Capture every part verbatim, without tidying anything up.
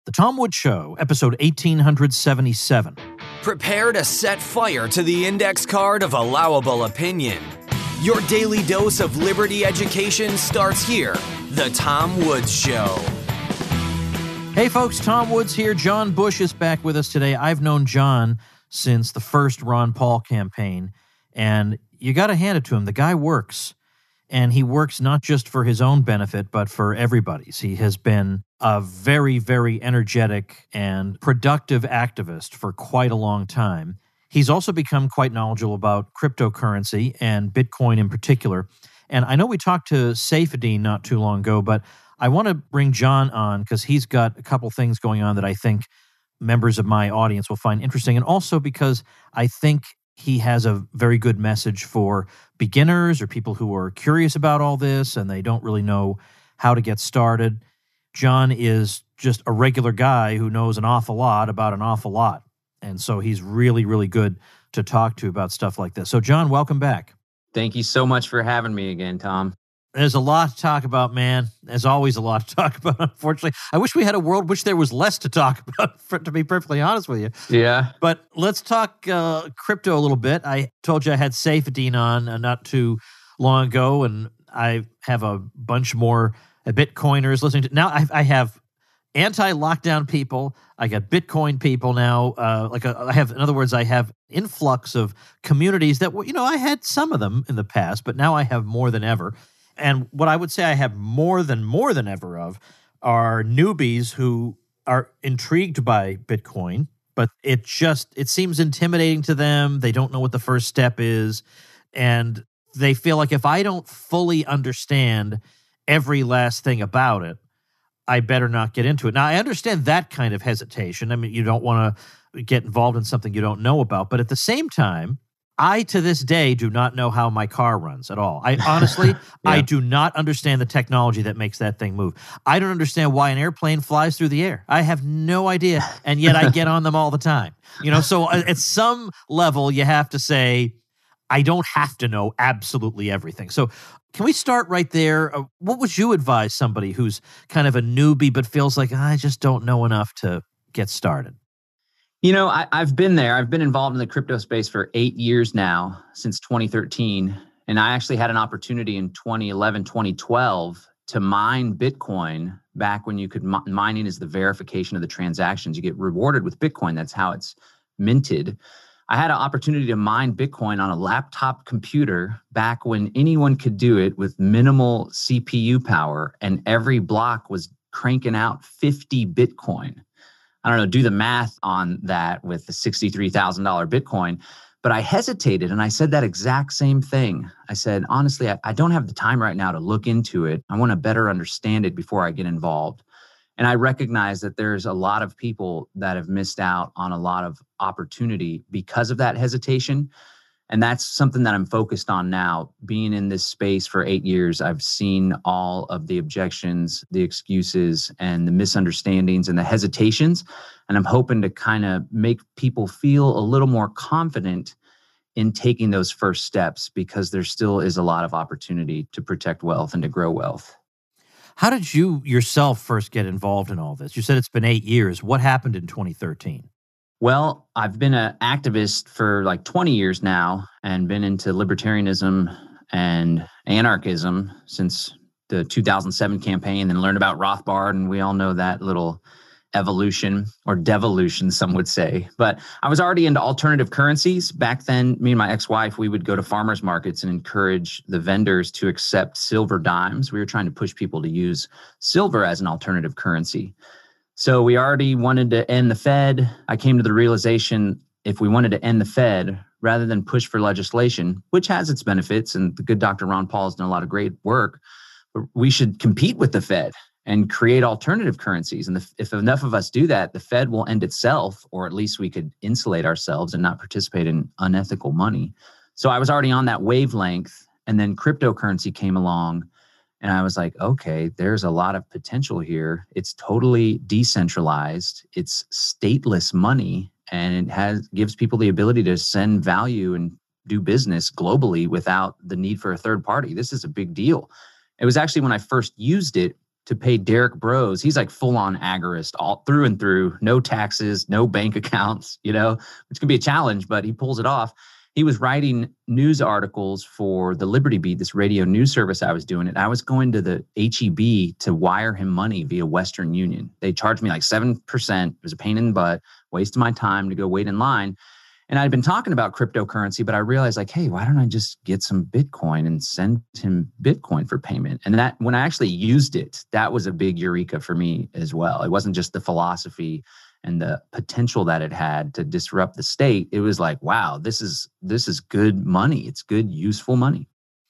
The Tom Woods Show, episode eighteen seventy-seven. Prepare to set fire to the index card of allowable opinion. Your daily dose of liberty education starts here. The Tom Woods Show. Hey folks, Tom Woods here. John Bush is back with us today. I've known John since the first Ron Paul campaign, and you got to hand it to him. The guy works, and he works not just for his own benefit, but for everybody's. He has been a very, very energetic and productive activist for quite a long time. He's also become quite knowledgeable about cryptocurrency and Bitcoin in particular. And I know we talked to Saifedean not too long ago, but I want to bring John on because he's got a couple things going on that I think members of my audience will find interesting. And also because I think he has a very good message for beginners or people who are curious about all this and they don't really know how to get started. John is just a regular guy who knows an awful lot about an awful lot. And so he's really, really good to talk to about stuff like this. So John, welcome back. Thank you so much for having me again, Tom. There's a lot to talk about, man. There's always a lot to talk about, unfortunately. I wish we had a world in which there was less to talk about, for, to be perfectly honest with you. Yeah. But let's talk uh, crypto a little bit. I told you I had Saifedean on uh, not too long ago, and I have a bunch more uh, Bitcoiners listening to. Now I, I have anti-lockdown people. I got Bitcoin people now. Uh, like a, I have, in other words, I have influx of communities that, you know, I had some of them in the past, but now I have more than ever. And what I would say I have more than more than ever of are newbies who are intrigued by Bitcoin, but it just, it seems intimidating to them. They don't know what the first step is. And they feel like if I don't fully understand every last thing about it, I better not get into it. Now, I understand that kind of hesitation. I mean, you don't want to get involved in something you don't know about. But at the same time, I, to this day, do not know how my car runs at all. I honestly, yeah. I do not understand the technology that makes that thing move. I don't understand why an airplane flies through the air. I have no idea, and yet I get on them all the time. You know, so at some level, you have to say, I don't have to know absolutely everything. So can we start right there? Uh, what would you advise somebody who's kind of a newbie but feels like, I just don't know enough to get started? You know, I, I've been there. I've been involved in the crypto space for eight years now, since twenty thirteen. And I actually had an opportunity in twenty eleven, twenty twelve to mine Bitcoin back when you could, mining is the verification of the transactions. You get rewarded with Bitcoin. That's how it's minted. I had an opportunity to mine Bitcoin on a laptop computer back when anyone could do it with minimal C P U power, and every block was cranking out fifty Bitcoin. I don't know, do the math on that with the sixty-three thousand dollars Bitcoin. But I hesitated and I said that exact same thing. I said, honestly, I, I don't have the time right now to look into it. I want to better understand it before I get involved. And I recognize that there's a lot of people that have missed out on a lot of opportunity because of that hesitation. And that's something that I'm focused on now. Being in this space for eight years, I've seen all of the objections, the excuses, and the misunderstandings and the hesitations. And I'm hoping to kind of make people feel a little more confident in taking those first steps, because there still is a lot of opportunity to protect wealth and to grow wealth. How did you yourself first get involved in all this? You said it's been eight years. What happened in twenty thirteen? Well, I've been an activist for like twenty years now and been into libertarianism and anarchism since the two thousand seven campaign, and learned about Rothbard. And we all know that little evolution, or devolution, some would say. But I was already into alternative currencies. Back then, me and my ex-wife, we would go to farmers markets and encourage the vendors to accept silver dimes. We were trying to push people to use silver as an alternative currency. So we already wanted to end the Fed. I came to the realization, if we wanted to end the Fed, rather than push for legislation, which has its benefits, and the good Doctor Ron Paul has done a lot of great work, but we should compete with the Fed and create alternative currencies. And the, if enough of us do that, the Fed will end itself, or at least we could insulate ourselves and not participate in unethical money. So I was already on that wavelength, and then cryptocurrency came along. And I was like, okay, there's a lot of potential here. It's totally decentralized. It's stateless money, and it has gives people the ability to send value and do business globally without the need for a third party. This is a big deal. It was actually when I first used it to pay Derek Bros. He's like full on agorist all through and through, no taxes, no bank accounts, you know, which can be a challenge, but he pulls it off. He was writing news articles for the Liberty Beat, this radio news service I was doing. And I was going to the H E B to wire him money via Western Union. They charged me like seven percent. It was a pain in the butt, waste of my time to go wait in line. And I'd been talking about cryptocurrency, but I realized like, hey, why don't I just get some Bitcoin and send him Bitcoin for payment? And that when I actually used it, that was a big eureka for me as well. It wasn't just the philosophy and the potential that it had to disrupt the state. It was like, wow, this is this is good money. It's good, useful money.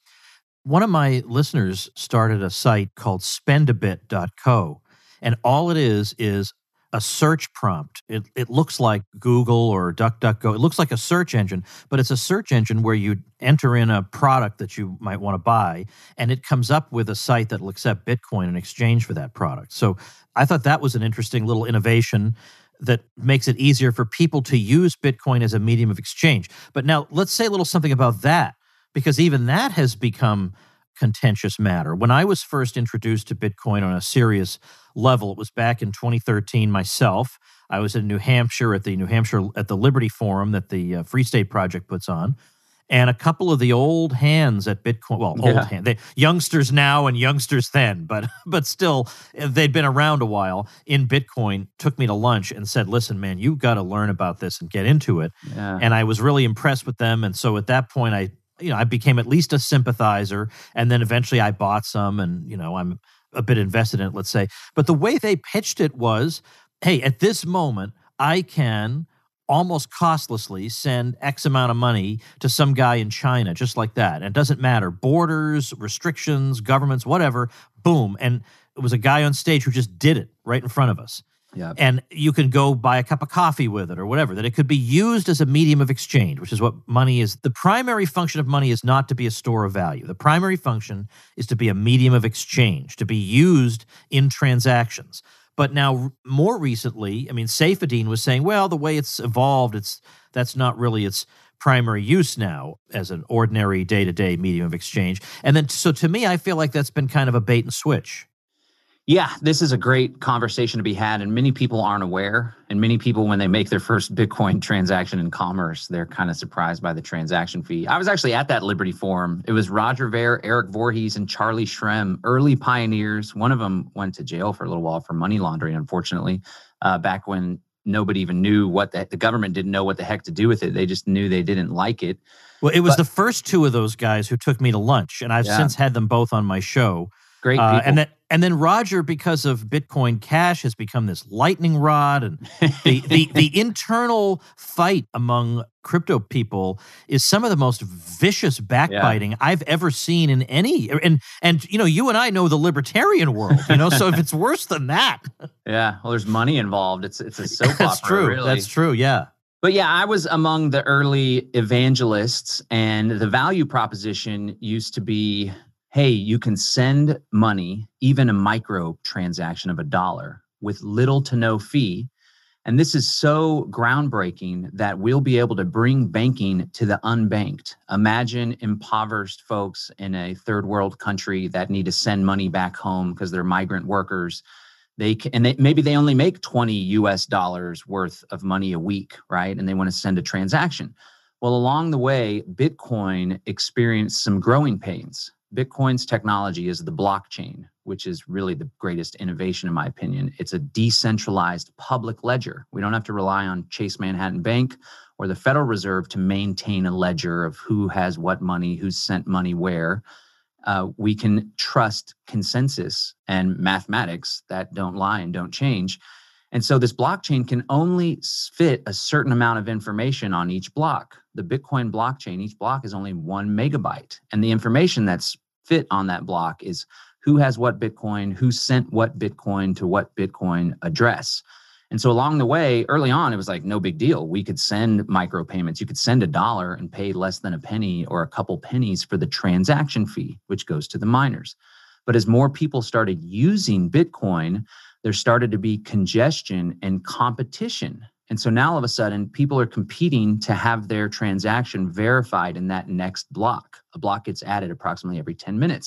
One of my listeners started a site called spend a bit dot co, and all it is is a search prompt. It it looks like Google or DuckDuckGo. It looks like a search engine, but it's a search engine where you enter in a product that you might want to buy, and it comes up with a site that will accept Bitcoin in exchange for that product. So I thought that was an interesting little innovation that makes it easier for people to use Bitcoin as a medium of exchange. But now let's say a little something about that, because even that has become contentious matter. When I was first introduced to Bitcoin on a serious level, it was back in twenty thirteen myself. I was in New Hampshire at the New Hampshire at the Liberty Forum that the uh, Free State Project puts on. And a couple of the old hands at Bitcoin, well, old Yeah. hands, they, youngsters now and youngsters then, but but still, they'd been around a while in Bitcoin, took me to lunch and said, listen, man, you've got to learn about this and get into it. Yeah. And I was really impressed with them. And so at that point, I, you know, I became at least a sympathizer. And then eventually I bought some and, you know, I'm a bit invested in it, let's say. But the way they pitched it was, hey, at this moment, I can almost costlessly send X amount of money to some guy in China, just like that. And it doesn't matter. Borders, restrictions, governments, whatever, boom. And it was a guy on stage who just did it right in front of us. Yeah. And you can go buy a cup of coffee with it or whatever, that it could be used as a medium of exchange, which is what money is. The primary function of money is not to be a store of value. The primary function is to be a medium of exchange, to be used in transactions. But now, more recently, I mean, Saifedean was saying, well, the way it's evolved, it's that's not really its primary use now as an ordinary day-to-day medium of exchange. And then, so to me, I feel like that's been kind of a bait and switch. Yeah, this is a great conversation to be had, and many people aren't aware. And many people, when they make their first Bitcoin transaction in commerce, they're kind of surprised by the transaction fee. I was actually at that Liberty Forum. It was Roger Ver, Eric Voorhees, and Charlie Shrem, early pioneers. One of them went to jail for a little while for money laundering, unfortunately, uh, back when nobody even knew what the, the government didn't know what the heck to do with it. They just knew they didn't like it. Well, it was But- the first two of those guys who took me to lunch, and I've Yeah. since had them both on my show. Great Uh, people. and then and then Roger, because of Bitcoin Cash, has become this lightning rod, and the, the the internal fight among crypto people is some of the most vicious backbiting I've ever seen in any. And and you know, you and I know the libertarian world, you know, so if it's worse than that, Yeah, well, there's money involved. It's it's a soap that's opera, true. really. That's true. Yeah. But yeah, I was among the early evangelists, and the value proposition used to be, hey, you can send money, even a micro transaction of a dollar, with little to no fee. And this is so groundbreaking that we'll be able to bring banking to the unbanked. Imagine impoverished folks in a third world country that need to send money back home because they're migrant workers. They can, and they, maybe they only make twenty U S dollars worth of money a week, right? And they want to send a transaction. Well, along the way, Bitcoin experienced some growing pains. Bitcoin's technology is the blockchain, which is really the greatest innovation, in my opinion. It's a decentralized public ledger. We don't have to rely on Chase Manhattan Bank or the Federal Reserve to maintain a ledger of who has what money, who's sent money where. Uh, we can trust consensus and mathematics that don't lie and don't change. And so this blockchain can only fit a certain amount of information on each block. The Bitcoin blockchain, each block is only one megabyte. And the information that's fit on that block is who has what Bitcoin, who sent what Bitcoin to what Bitcoin address. And so along the way, early on, it was like no big deal. We could send micropayments. You could send a dollar and pay less than a penny or a couple pennies for the transaction fee, which goes to the miners. But as more people started using Bitcoin, there started to be congestion and competition. And so now all of a sudden, people are competing to have their transaction verified in that next block. A block gets added approximately every ten minutes.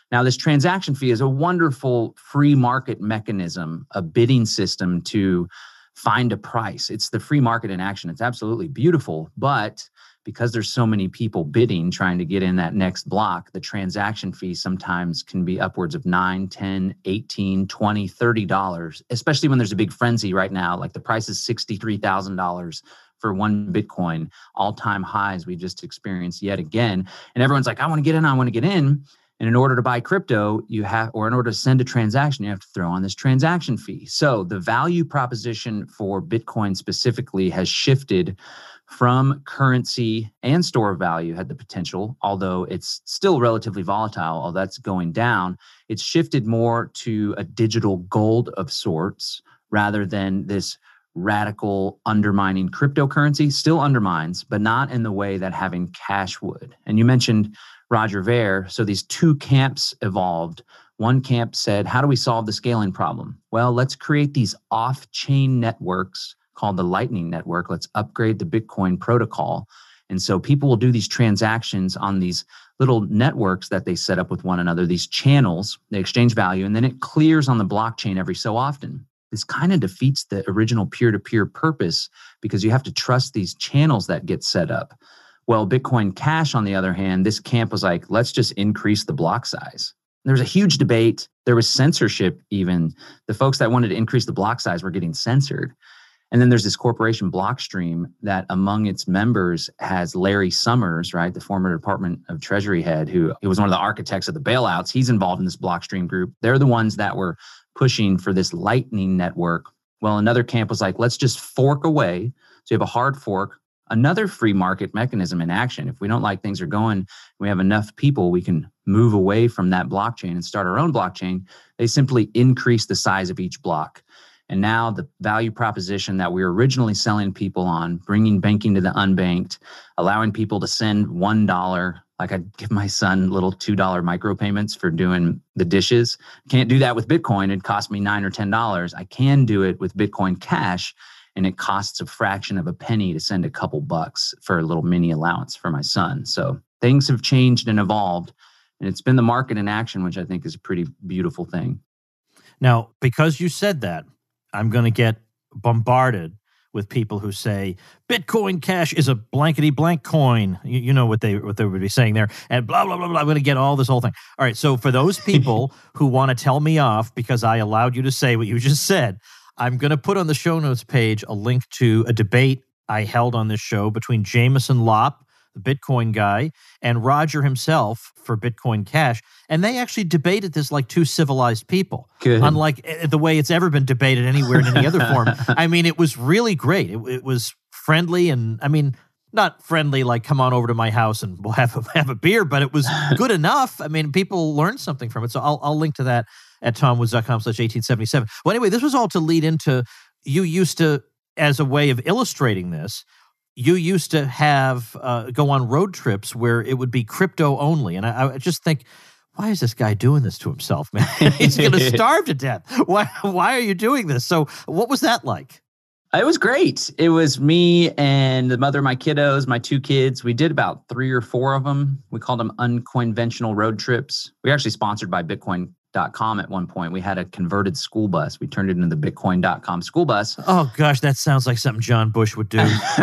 Now, this transaction fee is a wonderful free market mechanism, a bidding system to find a price. It's the free market in action. It's absolutely beautiful, but because there's so many people bidding, trying to get in that next block, the transaction fee sometimes can be upwards of nine, ten, eighteen, twenty, thirty dollars, especially when there's a big frenzy right now. Like the price is sixty-three thousand dollars for one Bitcoin, all-time highs we just experienced yet again. And everyone's like, I want to get in, I want to get in. And in order to buy crypto, you have, or in order to send a transaction, you have to throw on this transaction fee. So the value proposition for Bitcoin specifically has shifted from currency and store of value, had the potential, although it's still relatively volatile, although that's going down. It's shifted more to a digital gold of sorts rather than this radical undermining cryptocurrency. Still undermines, but not in the way that having cash would. And you mentioned Roger Ver. So these two camps evolved. One camp said, how do we solve the scaling problem? Well, let's create these off-chain networks called the Lightning Network. Let's upgrade the Bitcoin protocol. And so people will do these transactions on these little networks that they set up with one another, these channels, they exchange value, and then it clears on the blockchain every so often. This kind of defeats the original peer-to-peer purpose because you have to trust these channels that get set up. Well, Bitcoin Cash, on the other hand, this camp was like, let's just increase the block size. There was a huge debate. There was censorship even. The folks that wanted to increase the block size were getting censored. And then there's this corporation Blockstream that among its members has Larry Summers, right, the former Department of Treasury head, who he was one of the architects of the bailouts. He's involved in this Blockstream group. They're the ones that were pushing for this Lightning Network. Well, another camp was like, let's just fork away. So you have a hard fork, another free market mechanism in action. If we don't like things are going, we have enough people, we can move away from that blockchain and start our own blockchain. They simply increase the size of each block. And now the value proposition that we were originally selling people on, bringing banking to the unbanked, allowing people to send one dollar, like I give my son little two dollar micropayments for doing the dishes. Can't do that with Bitcoin. It cost me nine or ten dollars. I can do it with Bitcoin Cash, and it costs a fraction of a penny to send a couple bucks for a little mini allowance for my son. So things have changed and evolved, and it's been the market in action, which I think is a pretty beautiful thing. Now, because you said that, I'm going to get bombarded with people who say Bitcoin Cash is a blankety blank coin. You, you know what they what they would be saying there, and blah blah blah blah. I'm going to get all this whole thing. All right, so for those people who want to tell me off because I allowed you to say what you just said, I'm going to put on the show notes page a link to a debate I held on this show between Jameson Lopp, the Bitcoin guy, and Roger himself for Bitcoin Cash. And they actually debated this like two civilized people, Good. Unlike the way it's ever been debated anywhere in any other form. I mean, it was really great. It, it was friendly, and I mean, not friendly like come on over to my house and we'll have a, have a beer, but it was good enough. I mean, people learned something from it. So I'll, I'll link to that at tomwoods.com slash 1877. Well, anyway, this was all to lead into, you used to, as a way of illustrating this, you used to have uh, go on road trips where it would be crypto only. And I, I just think, why is this guy doing this to himself, man? He's going to starve to death. Why, why are you doing this? So what was that like? It was great. It was me and the mother of my kiddos, my two kids. We did about three or four of them. We called them unconventional road trips. We were actually sponsored by Bitcoin dot com at one point. We had a converted school bus. We turned it into the Bitcoin dot com school bus. Oh, gosh, that sounds like something John Bush would do.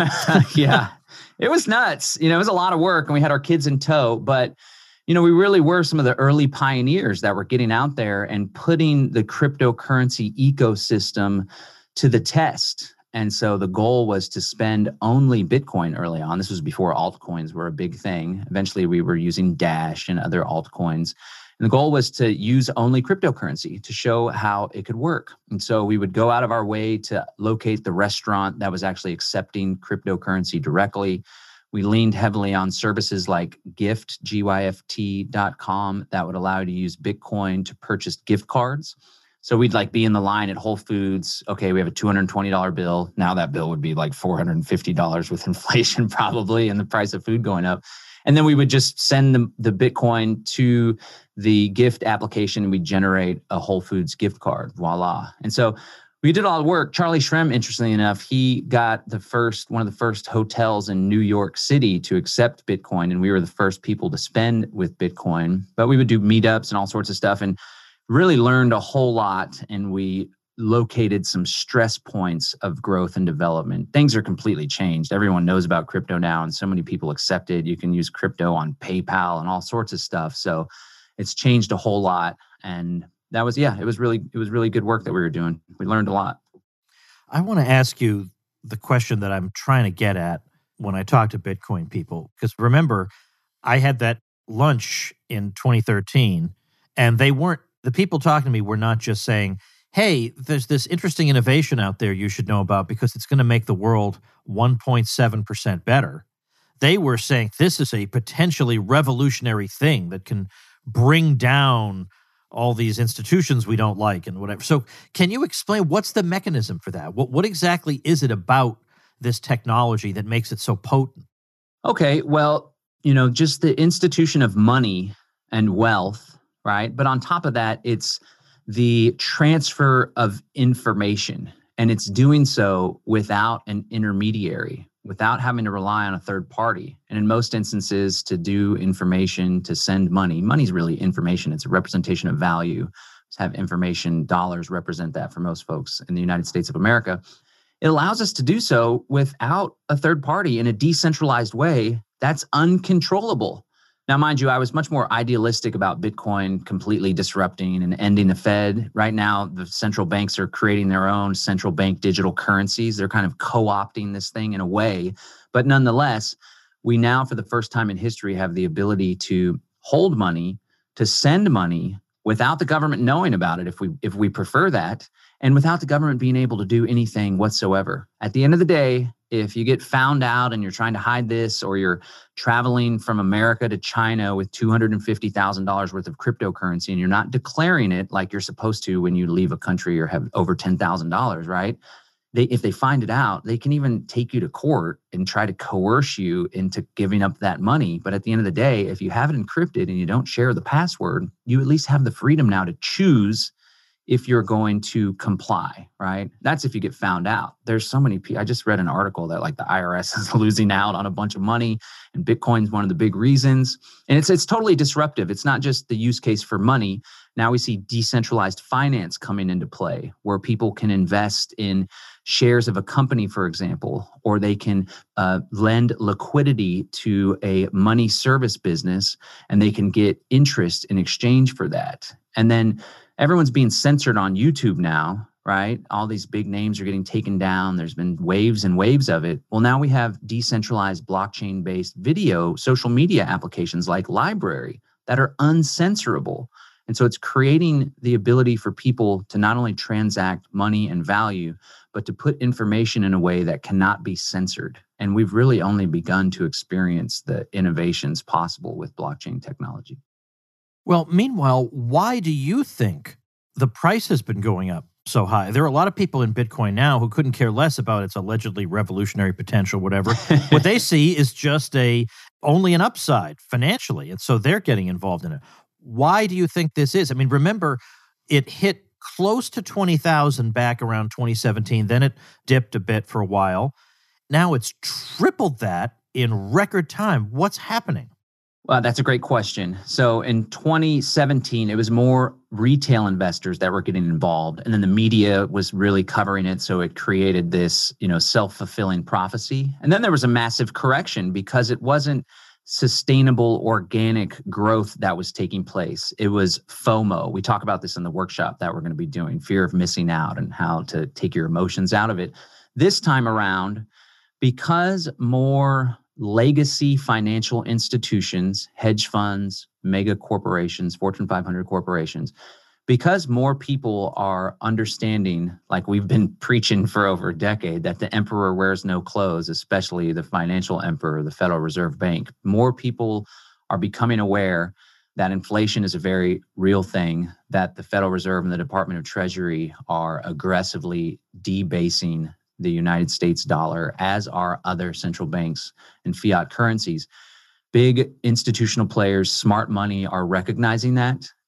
Yeah, it was nuts. You know, it was a lot of work, and we had our kids in tow. But, you know, we really were some of the early pioneers that were getting out there and putting the cryptocurrency ecosystem to the test. And so the goal was to spend only Bitcoin early on. This was before altcoins were a big thing. Eventually, we were using Dash and other altcoins. And the goal was to use only cryptocurrency to show how it could work. And so we would go out of our way to locate the restaurant that was actually accepting cryptocurrency directly. We leaned heavily on services like Gift, G Y F T dot com, that would allow you to use Bitcoin to purchase gift cards. So we'd like be in the line at Whole Foods. Okay, we have a two hundred twenty dollars bill. Now that bill would be like four hundred fifty dollars with inflation probably and the price of food going up. And then we would just send the, the Bitcoin to the gift application and we generate a Whole Foods gift card. Voila. And so We did a lot of work. Charlie Shrem, interestingly enough, he got the first, one of the first hotels in New York City to accept Bitcoin. And we were the first people to spend with Bitcoin. But we would do meetups and all sorts of stuff and really learned a whole lot. And we located some stress points of growth and development. Things are completely changed. Everyone knows about crypto now, and so many people accept it. You can use crypto on PayPal and all sorts of stuff. So it's changed a whole lot. And that was, yeah, it was really, it was really good work that we were doing. We learned a lot. I want to ask you the question that I'm trying to get at when I talk to Bitcoin people. Because remember, I had that lunch in twenty thirteen, and they weren't, the people talking to me were not just saying, hey, there's this interesting innovation out there you should know about because it's going to make the world one point seven percent better. They were saying this is a potentially revolutionary thing that can bring down all these institutions we don't like and whatever. So can you explain what's the mechanism for that? What, what exactly is it about this technology that makes it so potent? Okay, well, you know, just the institution of money and wealth, right? But on top of that, it's the transfer of information, and it's doing so without an intermediary, without having to rely on a third party. And in most instances, to do information, to send money, money is really information. It's a representation of value. To have information, dollars represent that for most folks in the United States of America. It allows us to do so without a third party in a decentralized way that's uncontrollable. Now, mind you, I was much more idealistic about Bitcoin completely disrupting and ending the Fed. Right now, the central banks are creating their own central bank digital currencies. They're kind of co-opting this thing in a way. But nonetheless, we now, for the first time in history, have the ability to hold money, to send money without the government knowing about it, if we if we prefer that, and without the government being able to do anything whatsoever. At the end of the day, if you get found out and you're trying to hide this, or you're traveling from America to China with two hundred fifty thousand dollars worth of cryptocurrency and you're not declaring it like you're supposed to when you leave a country or have over ten thousand dollars, right? They, if they find it out, they can even take you to court and try to coerce you into giving up that money. But at the end of the day, if you have it encrypted and you don't share the password, you at least have the freedom now to choose if you're going to comply, right? That's if you get found out. There's so many people. I just read an article that like the I R S is losing out on a bunch of money, and Bitcoin's one of the big reasons. And it's it's totally disruptive. It's not just the use case for money. Now we see decentralized finance coming into play, where people can invest in shares of a company, for example, or they can uh, lend liquidity to a money service business, and they can get interest in exchange for that. And then everyone's being censored on YouTube now, right? All these big names are getting taken down. There's been waves and waves of it. Well, now we have decentralized blockchain-based video social media applications like Library that are uncensorable. And so it's creating the ability for people to not only transact money and value, but to put information in a way that cannot be censored. And we've really only begun to experience the innovations possible with blockchain technology. Well, meanwhile, why do you think the price has been going up so high? There are a lot of people in Bitcoin now who couldn't care less about its allegedly revolutionary potential, whatever. What they see is just a only an upside financially, and so they're getting involved in it. Why do you think this is? I mean, remember, it hit close to twenty thousand back around twenty seventeen. Then it dipped a bit for a while. Now it's tripled that in record time. What's happening? Well, that's a great question. So in twenty seventeen, it was more retail investors that were getting involved, and then the media was really covering it. So it created this, you know, self-fulfilling prophecy. And then there was a massive correction because it wasn't sustainable organic growth that was taking place. It was FOMO. We talk about this in the workshop that we're going to be doing, fear of missing out and how to take your emotions out of it. This time around, because more legacy financial institutions, hedge funds, mega corporations, Fortune five hundred corporations, because more people are understanding, like we've been preaching for over a decade, that the emperor wears no clothes, especially the financial emperor, the Federal Reserve Bank. More people are becoming aware that inflation is a very real thing, that the Federal Reserve and the Department of Treasury are aggressively debasing the United States dollar, as are other central banks and fiat currencies. Big institutional players, smart money, are recognizing that.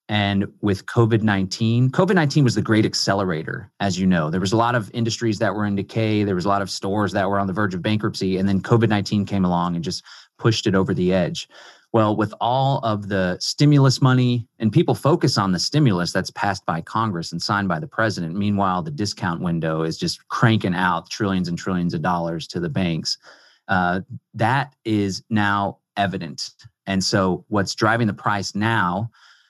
And with COVID nineteen, COVID nineteen was the great accelerator, as you know. There was a lot of industries that were in decay. There was a lot of stores that were on the verge of bankruptcy. And then COVID nineteen came along and just pushed it over the edge. Well, with all of the stimulus money, and people focus on the stimulus that's passed by Congress and signed by the president. Meanwhile, the discount window is just cranking out trillions and trillions of dollars to the banks. Uh, that is now evident. And so what's driving the price now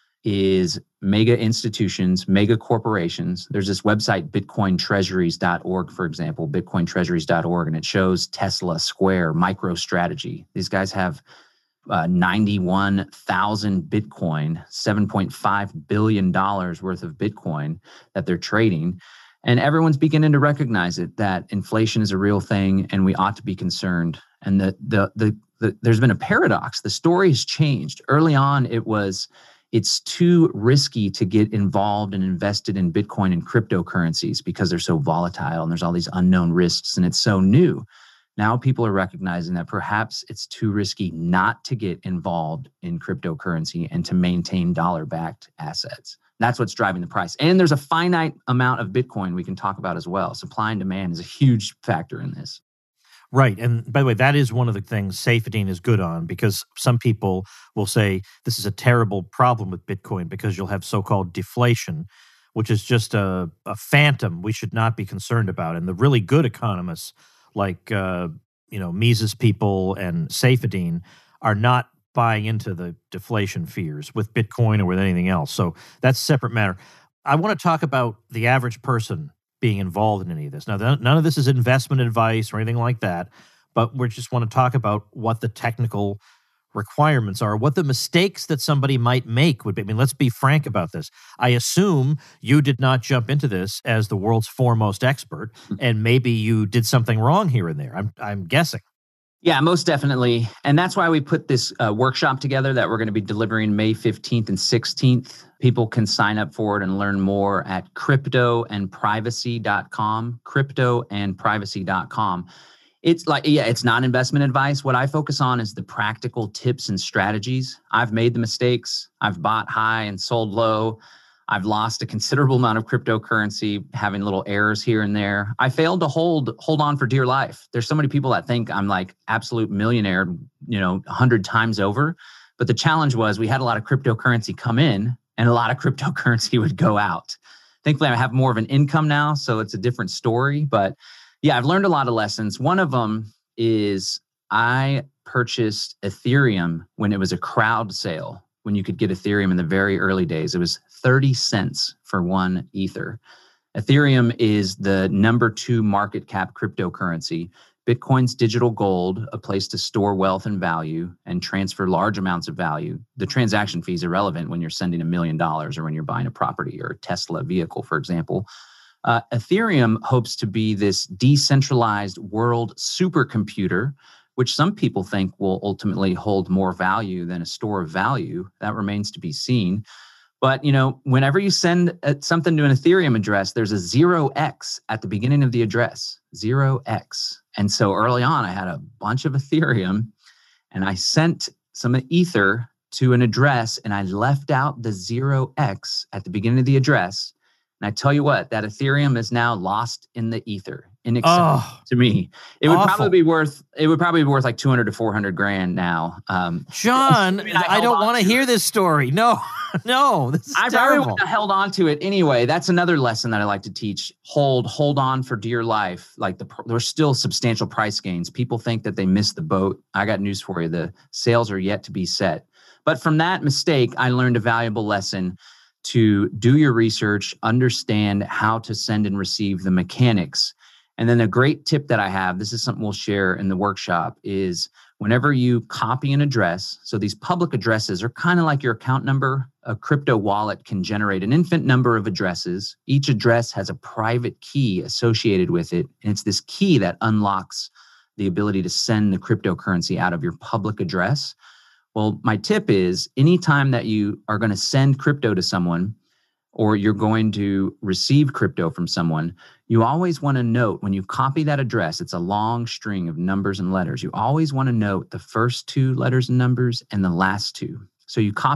is mega institutions, mega corporations. There's this website, bitcoin treasuries dot org, for example, bitcoin treasuries dot org, and it shows Tesla, Square, MicroStrategy. These guys have uh, ninety-one thousand Bitcoin, seven point five billion dollars worth of Bitcoin that they're trading. And everyone's beginning to recognize it, that inflation is a real thing and we ought to be concerned. And the, the, the, the there's been a paradox. The story has changed. Early on, it was, it's too risky to get involved and invested in Bitcoin and cryptocurrencies because they're so volatile and there's all these unknown risks and it's so new. Now people are recognizing that perhaps it's too risky not to get involved in cryptocurrency and to maintain dollar-backed assets. That's what's driving the price. And there's a finite amount of Bitcoin we can talk about as well. Supply and demand is a huge factor in this. Right. And by the way, that is one of the things Saifedean is good on, because some people will say this is a terrible problem with Bitcoin because you'll have so-called deflation, which is just a, a phantom we should not be concerned about. And the really good economists like, uh, you know, Mises people and Saifedean are not buying into the deflation fears with Bitcoin or with anything else. So that's a separate matter. I want to talk about the average person being involved in any of this. Now, none of this is investment advice or anything like that, but we just want to talk about what the technical requirements are, what the mistakes that somebody might make would be. I mean, let's be frank about this. I assume you did not jump into this as the world's foremost expert, and maybe you did something wrong here and there. I'm, I'm guessing. Yeah, most definitely. And that's why we put this uh, workshop together that we're going to be delivering May fifteenth and sixteenth. People can sign up for it and learn more at crypto and privacy dot com, crypto and privacy dot com. It's like, yeah, it's not investment advice. What I focus on is the practical tips and strategies. I've made the mistakes. I've bought high and sold low. I've lost a considerable amount of cryptocurrency, having little errors here and there. I failed to hold hold on for dear life. There's so many people that think I'm like absolute millionaire, you know, a hundred times over. But the challenge was we had a lot of cryptocurrency come in and a lot of cryptocurrency would go out. Thankfully, I have more of an income now, so it's a different story. But yeah, I've learned a lot of lessons. One of them is I purchased Ethereum when it was a crowd sale, when you could get Ethereum in the very early days. It was thirty cents for one Ether. Ethereum is the number two market cap cryptocurrency. Bitcoin's digital gold, a place to store wealth and value and transfer large amounts of value. The transaction fee is irrelevant when you're sending a million dollars or when you're buying a property or a Tesla vehicle, for example. Uh, Ethereum hopes to be this decentralized world supercomputer, which some people think will ultimately hold more value than a store of value. That remains to be seen. But, you know, whenever you send uh, something to an Ethereum address, there's a zero X at the beginning of the address, zero X. And so early on, I had a bunch of Ethereum and I sent some Ether to an address and I left out the zero X at the beginning of the address. And I tell you what, that Ethereum is now lost in the ether, inaccessible oh, to me. It would awful. probably be worth, it would probably be worth like two hundred to four hundred grand now. Um, John, I, mean, I, I don't want to hear this story. No, no, this is I terrible. probably would have held on to it anyway. That's another lesson that I like to teach. Hold, hold on for dear life. Like the, there's still substantial price gains. People think that they missed the boat. I got news for you. The sails are yet to be set. But from that mistake, I learned a valuable lesson to do your research, understand how to send and receive the mechanics. And then a great tip that I have, this is something we'll share in the workshop, is whenever you copy an address, so these public addresses are kind of like your account number. A crypto wallet can generate an infinite number of addresses. Each address has a private key associated with it. And it's this key that unlocks the ability to send the cryptocurrency out of your public address. Well, my tip is anytime that you are going to send crypto to someone or you're going to receive crypto from someone, you always want to note when you copy that address, it's a long string of numbers and letters. You always want to note the first two letters and numbers and the last two. So you copy it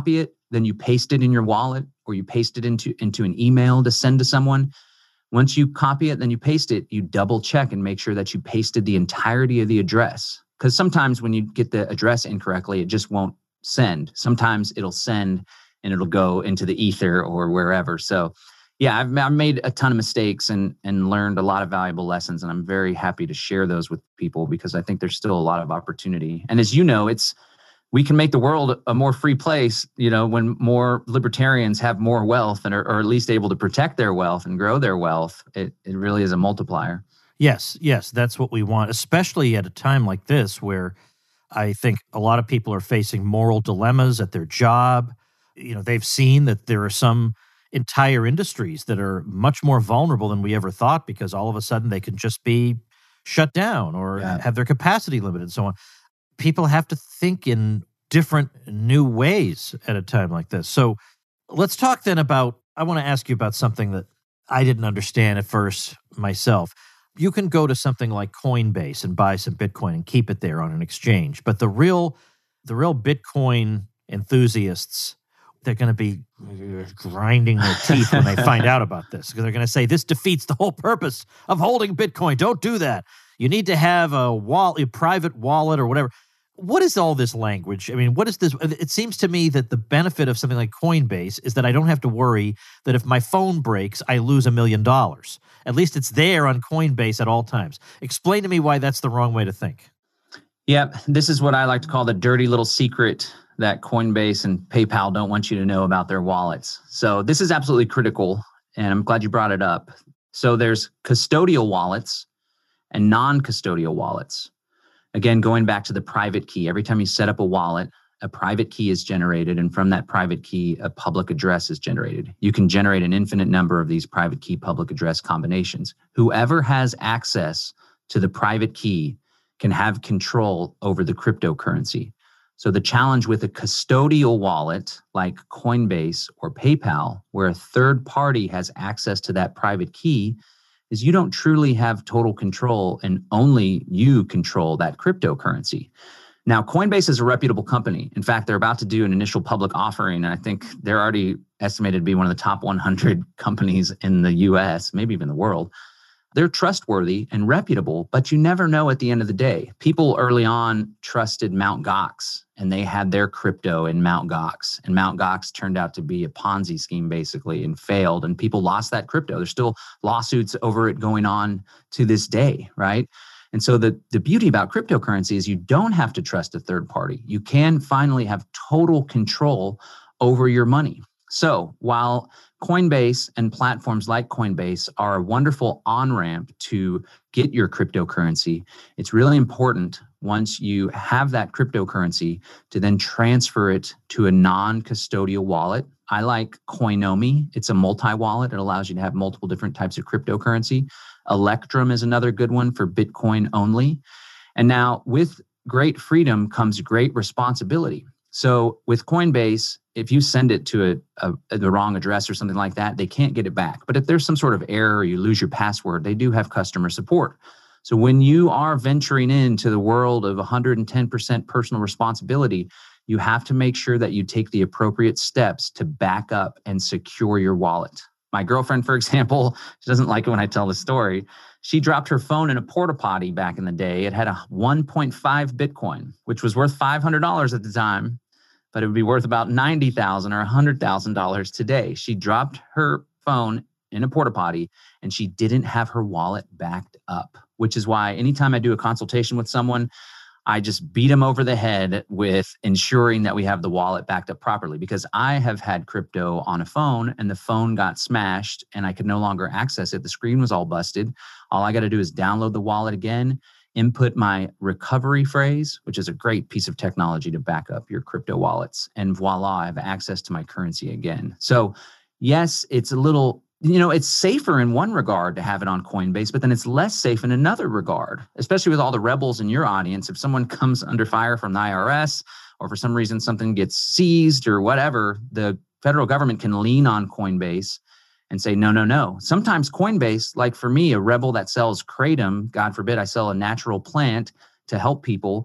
then you paste it in your wallet or you paste it into, into an email to send to someone. Once you copy it, then you paste it, you double check and make sure that you pasted the entirety of the address. Because sometimes when you get the address incorrectly, it just won't send. Sometimes it'll send and it'll go into the ether or wherever. So yeah, I've, I've made a ton of mistakes and, and learned a lot of valuable lessons. And I'm very happy to share those with people because I think there's still a lot of opportunity. And as you know, it's we can make the world a more free place, you know, when more libertarians have more wealth and are, or at least able to protect their wealth and grow their wealth. It it really is a multiplier. Yes, yes, that's what we want, especially at a time like this where I think a lot of people are facing moral dilemmas at their job. You know, they've seen that there are some entire industries that are much more vulnerable than we ever thought because all of a sudden they can just be shut down or Yeah. have their capacity limited and so on. People have to think in different new ways at a time like this. So let's talk then about, I want to ask you about something that I didn't understand at first myself. You can go to something like Coinbase and buy some Bitcoin and keep it there on an exchange. But the real, the real Bitcoin enthusiasts, they're going to be grinding their teeth when they find out about this because they're going to say, this defeats the whole purpose of holding Bitcoin. Don't do that. You need to have a wallet, a private wallet or whatever. What is all this language? I mean, what is this? It seems to me that the benefit of something like Coinbase is that I don't have to worry that if my phone breaks, I lose a million dollars. At least it's there on Coinbase at all times. Explain to me why that's the wrong way to think. Yeah, this is what I like to call the dirty little secret that Coinbase and PayPal don't want you to know about their wallets. So this is absolutely critical, and I'm glad you brought it up. So there's custodial wallets and non-custodial wallets. Again, going back to the private key, every time you set up a wallet, a private key is generated, and from that private key, a public address is generated. You can generate an infinite number of these private key public address combinations. Whoever has access to the private key can have control over the cryptocurrency. So the challenge with a custodial wallet like Coinbase or PayPal, where a third party has access to that private key, is you don't truly have total control and only you control that cryptocurrency. Now, Coinbase is a reputable company. In fact, they're about to do an initial public offering, and I think they're already estimated to be one of the top one hundred companies in the U S, maybe even the world. They're trustworthy and reputable, but you never know at the end of the day. People early on trusted Mt. Gox, and they had their crypto in Mt. Gox. And Mt. Gox turned out to be a Ponzi scheme, basically, and failed. And people lost that crypto. There's still lawsuits over it going on to this day, right? And so the, the beauty about cryptocurrency is you don't have to trust a third party. You can finally have total control over your money. So while Coinbase and platforms like Coinbase are a wonderful on-ramp to get your cryptocurrency, it's really important once you have that cryptocurrency to then transfer it to a non-custodial wallet. I like Coinomi. It's a multi-wallet. It allows you to have multiple different types of cryptocurrency. Electrum is another good one for Bitcoin only. And now with great freedom comes great responsibility. So with Coinbase, if you send it to a, a, the wrong address or something like that, they can't get it back. But if there's some sort of error or you lose your password, they do have customer support. So when you are venturing into the world of one hundred ten percent personal responsibility, you have to make sure that you take the appropriate steps to back up and secure your wallet. My girlfriend, for example, she doesn't like it when I tell the story. She dropped her phone in a porta potty back in the day. It had a one point five Bitcoin, which was worth five hundred dollars at the time, but it would be worth about ninety thousand dollars or one hundred thousand dollars today. She dropped her phone in a porta potty and she didn't have her wallet backed up, which is why anytime I do a consultation with someone, I just beat them over the head with ensuring that we have the wallet backed up properly, because I have had crypto on a phone and the phone got smashed and I could no longer access it. The screen was all busted. All I got to do is download the wallet again, input my recovery phrase, which is a great piece of technology to back up your crypto wallets. And voila, I have access to my currency again. So yes, it's a little, you know, it's safer in one regard to have it on Coinbase, but then it's less safe in another regard, especially with all the rebels in your audience. If someone comes under fire from the I R S or for some reason something gets seized or whatever, the federal government can lean on Coinbase and say, no, no, no. Sometimes Coinbase, like for me, a rebel that sells kratom, God forbid I sell a natural plant to help people,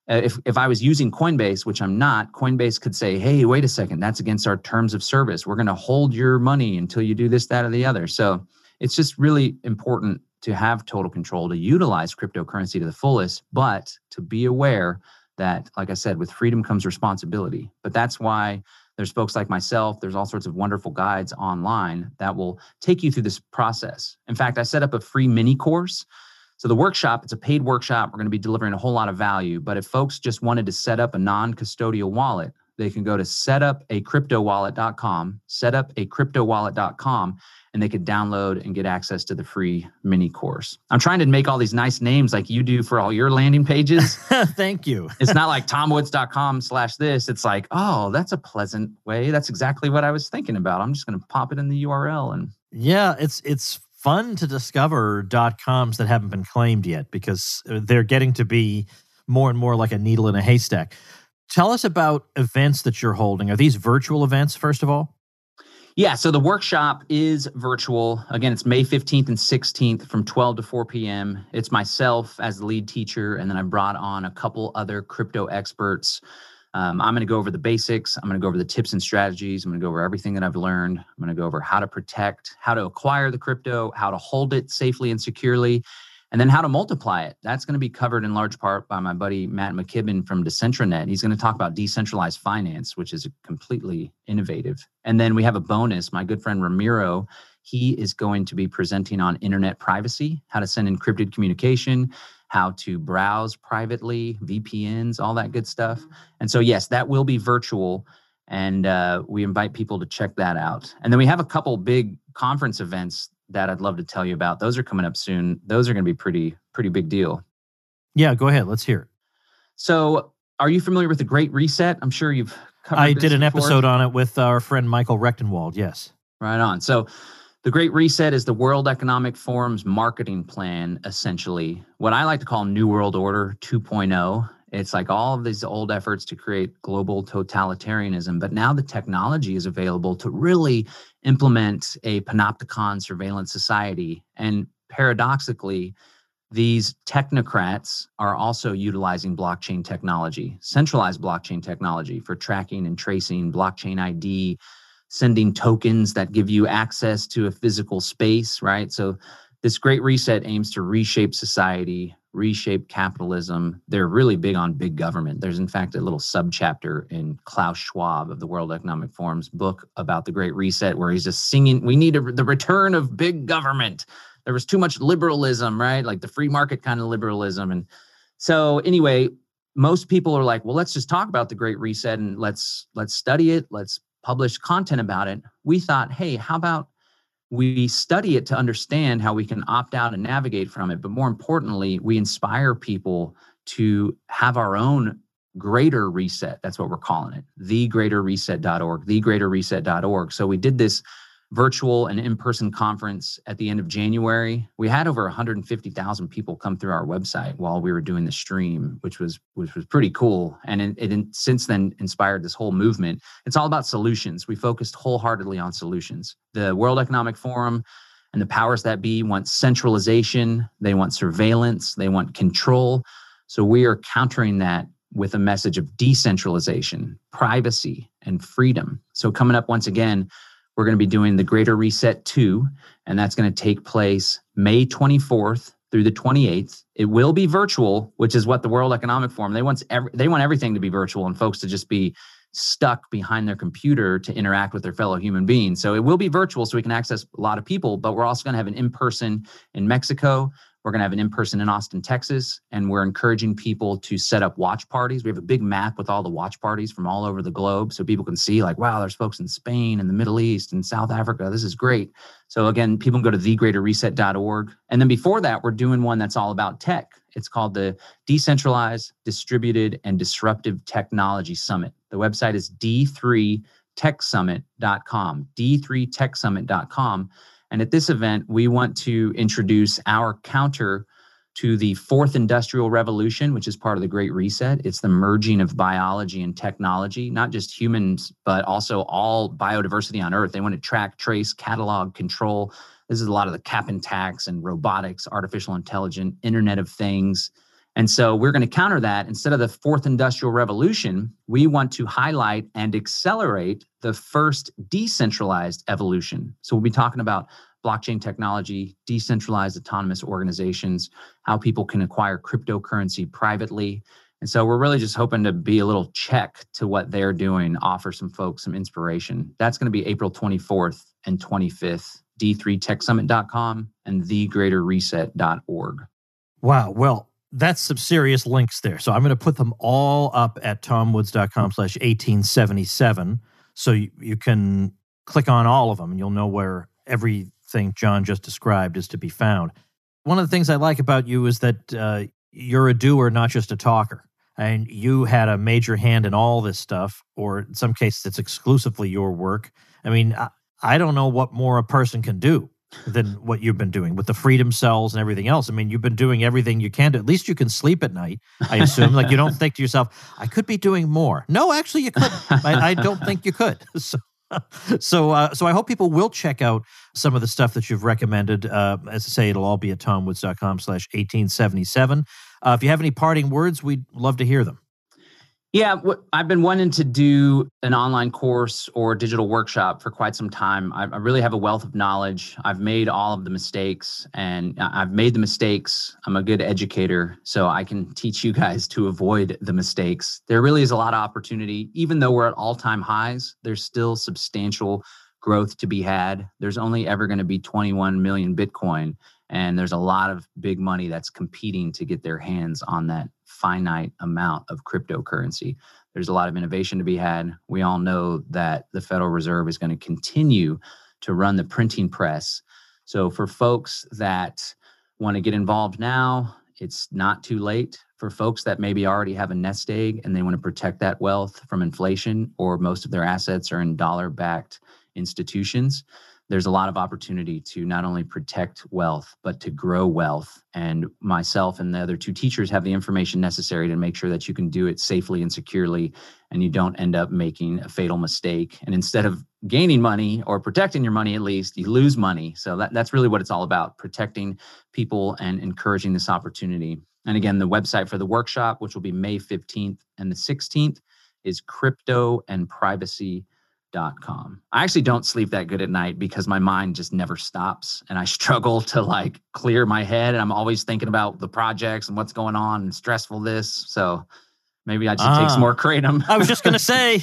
Uh, If if I was using Coinbase, which I'm not, Coinbase could say, hey, wait a second, that's against our terms of service. We're going to hold your money until you do this, that, or the other. So it's just really important to have total control, to utilize cryptocurrency to the fullest, but to be aware that, like I said, with freedom comes responsibility. But that's why there's folks like myself, there's all sorts of wonderful guides online that will take you through this process. In fact, I set up a free mini course. So the workshop, it's a paid workshop. We're going to be delivering a whole lot of value. But if folks just wanted to set up a non-custodial wallet, they can go to set up a crypto wallet dot com, set up a crypto wallet dot com, and they could download and get access to the free mini course. I'm trying to make all these nice names like you do for all your landing pages. Thank you. It's not like tom woods dot com slash this. It's like, oh, that's a pleasant way. That's exactly what I was thinking about. I'm just going to pop it in the U R L. And Yeah, it's it's fun to discover .coms that haven't been claimed yet because they're getting to be more and more like a needle in a haystack. Tell us about events that you're holding. Are these virtual events, first of all? Yeah, so the workshop is virtual. Again, it's May fifteenth and sixteenth from twelve to four p.m. It's myself as the lead teacher, and then I brought on a couple other crypto experts. Um, I'm going to go over the basics. I'm going to go over the tips and strategies. I'm going to go over everything that I've learned. I'm going to go over how to protect, how to acquire the crypto, how to hold it safely and securely, and then how to multiply it. That's going to be covered in large part by my buddy Matt McKibben from Decentranet. He's going to talk about decentralized finance, which is completely innovative. And then we have a bonus. My good friend Ramiro, he is going to be presenting on internet privacy, how to send encrypted communication, how to browse privately, V P Ns, all that good stuff. And so, yes, that will be virtual. And uh, we invite people to check that out. And then we have a couple big conference events that I'd love to tell you about. Those are coming up soon. Those are going to be pretty, pretty big deal. Yeah, go ahead. Let's hear it. So are you familiar with the Great Reset? I'm sure you've covered I this did an before. episode on it with our friend Michael Rechtenwald, yes. Right on. So the Great Reset is the World Economic Forum's marketing plan, essentially. What I like to call New World Order two point oh. It's like all of these old efforts to create global totalitarianism, but now the technology is available to really implement a panopticon surveillance society. And paradoxically, these technocrats are also utilizing blockchain technology, centralized blockchain technology for tracking and tracing, blockchain I D, sending tokens that give you access to a physical space, right? So this Great Reset aims to reshape society, reshape capitalism. They're really big on big government. There's, in fact, a little subchapter in Klaus Schwab of the World Economic Forum's book about the Great Reset, where he's just singing, we need a, the return of big government. There was too much liberalism, right? Like the free market kind of liberalism. And so anyway, most people are like, well, let's just talk about the Great Reset and let's let's study it. Let's publish content about it. We thought, hey, how about we study it to understand how we can opt out and navigate from it. But more importantly, we inspire people to have our own greater reset. That's what we're calling it, the greater reset dot org, the greater reset dot org. So we did this virtual and in-person conference at the end of January. We had over one hundred fifty thousand people come through our website while we were doing the stream, which was which was pretty cool. And it, it since then inspired this whole movement. It's all about solutions. We focused wholeheartedly on solutions. The World Economic Forum and the powers that be want centralization. They want surveillance. They want control. So we are countering that with a message of decentralization, privacy, and freedom. So coming up once again, we're going to be doing the Greater Reset two, and that's going to take place May twenty-fourth through the twenty-eighth. It will be virtual, which is what the World Economic Forum, they want every, they want everything to be virtual and folks to just be stuck behind their computer to interact with their fellow human beings. So it will be virtual so we can access a lot of people, but we're also going to have an in-person in Mexico. We're going to have an in-person in Austin, Texas, and we're encouraging people to set up watch parties. We have a big map with all the watch parties from all over the globe so people can see like, wow, there's folks in Spain and the Middle East and South Africa. This is great. So again, people can go to the greater reset dot org. And then before that, we're doing one that's all about tech. It's called the Decentralized, Distributed, and Disruptive Technology Summit. The website is d three tech summit dot com, d three tech summit dot com. And at this event, we want to introduce our counter to the fourth industrial revolution, which is part of the Great Reset. It's the merging of biology and technology, not just humans, but also all biodiversity on Earth. They want to track, trace, catalog, control. This is a lot of the cap and tax and robotics, artificial intelligence, Internet of Things. And so we're going to counter that. Instead of the fourth industrial revolution, we want to highlight and accelerate the first decentralized evolution. So we'll be talking about blockchain technology, decentralized autonomous organizations, how people can acquire cryptocurrency privately. And so we're really just hoping to be a little check to what they're doing, offer some folks some inspiration. That's going to be April twenty-fourth and twenty-fifth, d three tech summit dot com and the greater reset dot org. Wow. Well, that's some serious links there. So I'm going to put them all up at tomwoods.com slash 1877. So you, you can click on all of them and you'll know where everything John just described is to be found. One of the things I like about you is that uh, you're a doer, not just a talker. And you had a major hand in all this stuff, or in some cases, it's exclusively your work. I mean, I, I don't know what more a person can do than what you've been doing with the freedom cells and everything else. I mean, you've been doing everything you can do. At least you can sleep at night, I assume. Like, you don't think to yourself, I could be doing more. No, actually, you couldn't. I, I don't think you could. So, so, uh, so I hope people will check out some of the stuff that you've recommended. Uh, as I say, it'll all be at tomwoods.com slash 1877. Uh, if you have any parting words, we'd love to hear them. Yeah, w- I've been wanting to do an online course or digital workshop for quite some time. I, I really have a wealth of knowledge. I've made all of the mistakes, and I've made the mistakes. I'm a good educator, so I can teach you guys to avoid the mistakes. There really is a lot of opportunity. Even though we're at all-time highs, there's still substantial growth to be had. There's only ever going to be twenty-one million Bitcoin, and there's a lot of big money that's competing to get their hands on that finite amount of cryptocurrency. There's a lot of innovation to be had. We all know that the Federal Reserve is going to continue to run the printing press. So for folks that want to get involved now, it's not too late. For folks that maybe already have a nest egg and they want to protect that wealth from inflation, or most of their assets are in dollar-backed institutions, there's a lot of opportunity to not only protect wealth, but to grow wealth. And myself and the other two teachers have the information necessary to make sure that you can do it safely and securely, and you don't end up making a fatal mistake. And instead of gaining money, or protecting your money at least, you lose money. So that, that's really what it's all about, protecting people and encouraging this opportunity. And again, the website for the workshop, which will be May fifteenth and the sixteenth, is crypto and privacy dot com. I actually don't sleep that good at night because my mind just never stops, and I struggle to like clear my head, and I'm always thinking about the projects and what's going on and stressful this. So maybe I should ah, take some more Kratom. I was just going to say.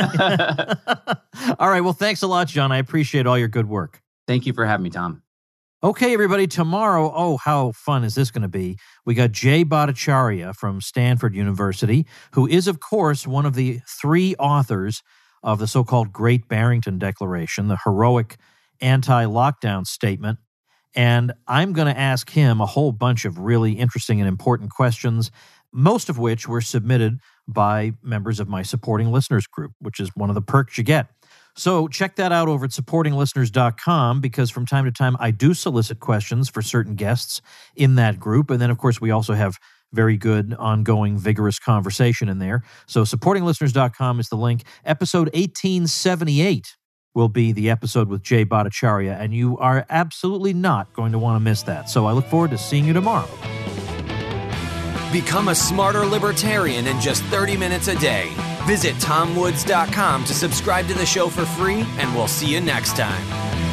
All right. Well, thanks a lot, John. I appreciate all your good work. Thank you for having me, Tom. Okay, everybody. Tomorrow, oh, how fun is this going to be? We got Jay Bhattacharya from Stanford University, who is, of course, one of the three authors of the so-called Great Barrington Declaration, the heroic anti-lockdown statement. And I'm going to ask him a whole bunch of really interesting and important questions, most of which were submitted by members of my supporting listeners group, which is one of the perks you get. So check that out over at supporting listeners dot com, because from time to time I do solicit questions for certain guests in that group. And then, of course, we also have very good, ongoing, vigorous conversation in there. So supporting listeners dot com is the link. Episode eighteen seventy-eight will be the episode with Jay Bhattacharya, and you are absolutely not going to want to miss that. So I look forward to seeing you tomorrow. Become a smarter libertarian in just thirty minutes a day. Visit tom woods dot com to subscribe to the show for free, and we'll see you next time.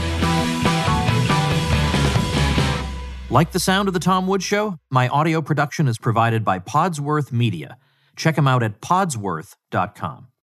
Like the sound of The Tom Woods Show? My audio production is provided by Podsworth Media. Check them out at podsworth dot com.